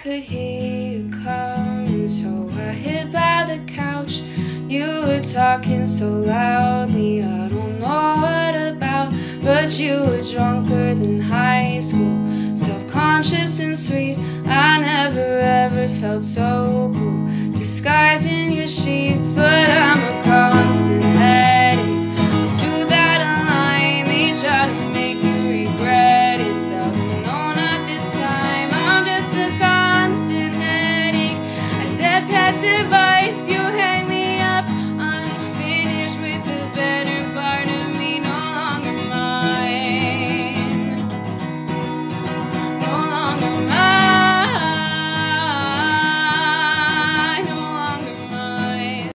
could hear you coming, so I hid by the couch. You were talking so loudly, I don't know what about, but you were drunker than high school, self-conscious and sweet. I never ever felt so cool, disguising your sheets